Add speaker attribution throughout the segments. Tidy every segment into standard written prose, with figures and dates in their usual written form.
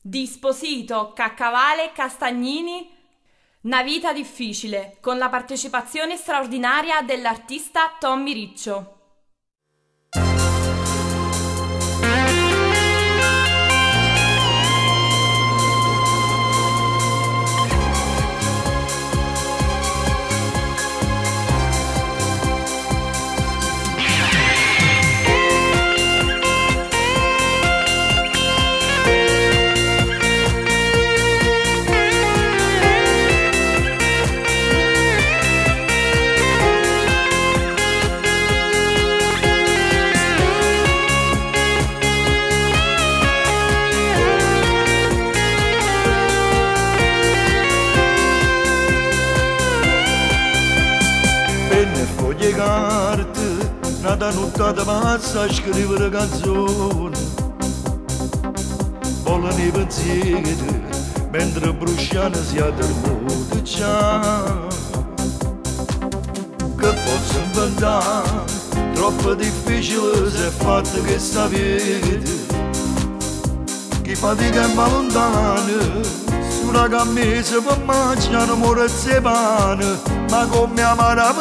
Speaker 1: di Sposito, Caccavale, Castagnini, Una vita difficile, con la partecipazione straordinaria dell'artista Tommy Riccio.
Speaker 2: Carte, nata nottata pazza a scrivere canzoni, volano i pensieri mentre bruciano si addormenta già. Che posso inventare, troppo difficile se è fatto che sta vita. Chi fatica è ma lontano, sulla camisa per mangiare morezze e pane, ma come amare la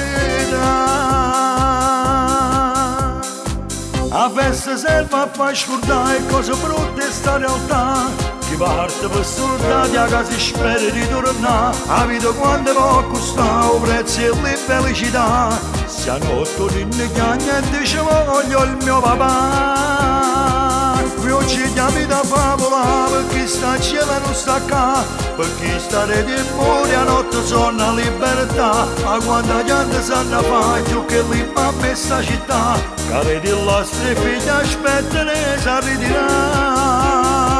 Speaker 2: a festa serve a far scordare cose brutte sta realtà. Chi parte per soldati a casa spera di tornare. A vita quando può costare, o prezzo e le felicità. Se a notte rinne che niente ci voglio il mio papà. Qui oggi la vita favola, per chi sta a cielo non sta qua. Per chi sta re di fuori a notte sono a libertà. Ma quando gente sanno fare più che lì a me sta città. Care di nostri figli aspettano e si ritirare.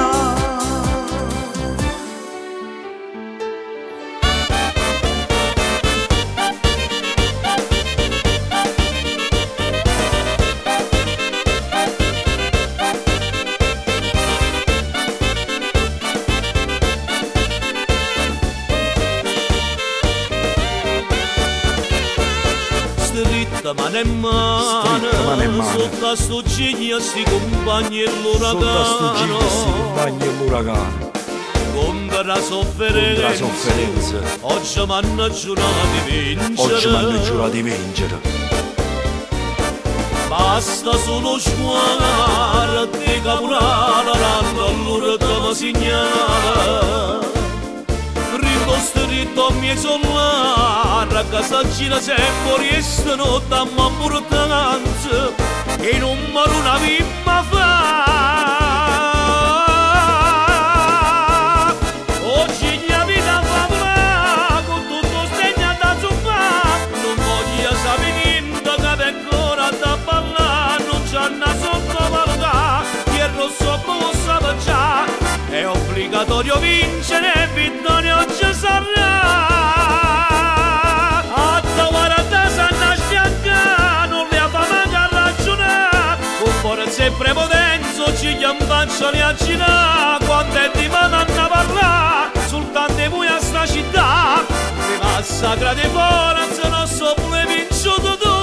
Speaker 3: Mano in mano, sotto a sto cigno sti compagni e l'uragano, contro la sofferenza, oggi m'hanno giurato di vincere, basta solo sguardo di caporale, allora mi segnala. Stritto a mie solare, a casa gira sempre riesce notte a m'importanza che non mi una vimma fa. Oggi la vita fa bla, con tutto stegno da zuppa, non voglio sapere niente che ancora da ballare, non c'è una sottovalutà, chi è rosso può sapere, è obbligatorio vincere, vittoria oggi sarà. A trovare da sanna sfianca, non le ha fatto a ragionare, con forza e prepotenza ci faccio le accinare, quando è di mano a parlare, soltanto voi a sta città, mi massacra di forza, non so pure vinciuto tu.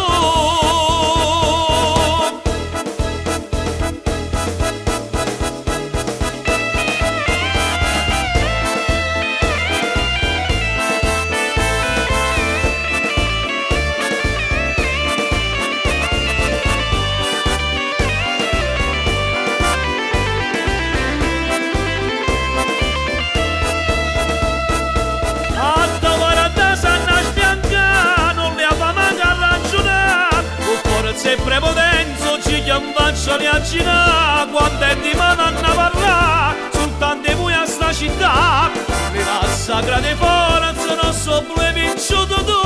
Speaker 3: Se prepotenza ci faccio le accinare, quando è di mano a parlare, soltanto voi a sta città, mi massacra di forza, non so pure vinciuto tu.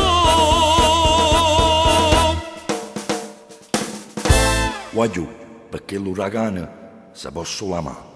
Speaker 2: Guagliù, perché l'uragano si può solo amare.